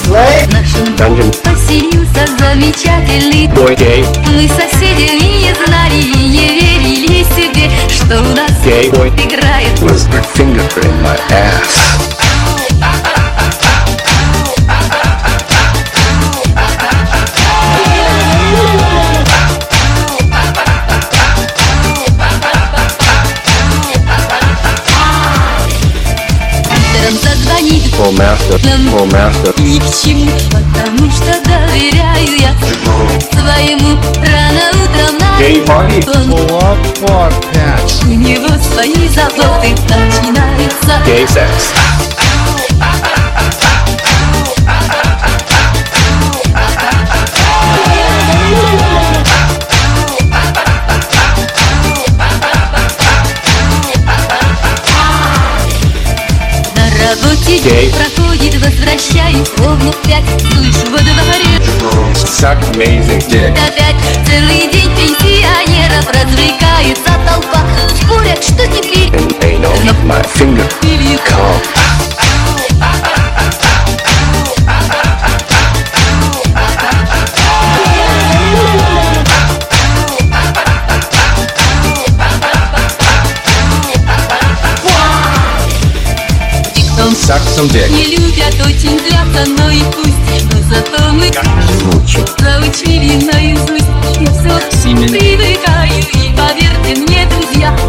Slave. Dungeon. Поселился замечательный Boy gay. Мы соседи не знали и не верили себе, что у нас Gay boy. играет Was my finger in my ass. Утром зазвонит Oh master. Oh master. ни к чему, потому что доверяю я своему рано утром на Gay party. Pull up for patch. у него свои заботы начинаются. Gay sex. На работе Гей. проходит, возвращаюсь ровно в 5. Слышу во дворе Suck amazing dick. опять целый день пенсионеров развлекается толпа. Спорят, что теперь And anal. My finger. или Come. диктом. Suck some dick. Не любят, очень злятся, но и пусть. Но зато мы Звучит. заучили наизусть. Я все Семен. привыкаю, и поверьте мне, друзья,